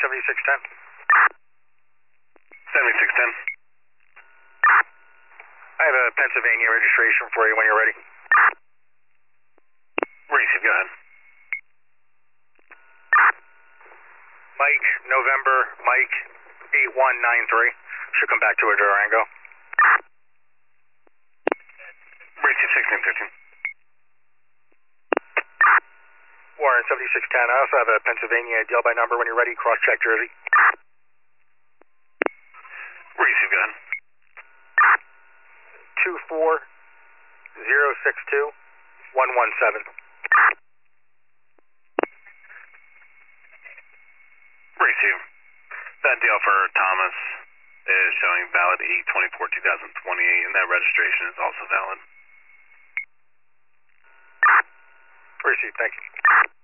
7610. 7610. I have a Pennsylvania registration for you when you're ready. Receive, go ahead. Mike, November, Mike, 8193. Should come back to a Durango. Receive 1613. Warren, 7610. I also have a Pennsylvania deal by number when you're ready. Cross-check Jersey. Receive, go ahead. 24062-117. Receive. That deal for Thomas is showing valid 8/24/2028, and that registration is also valid. Receive, thank you.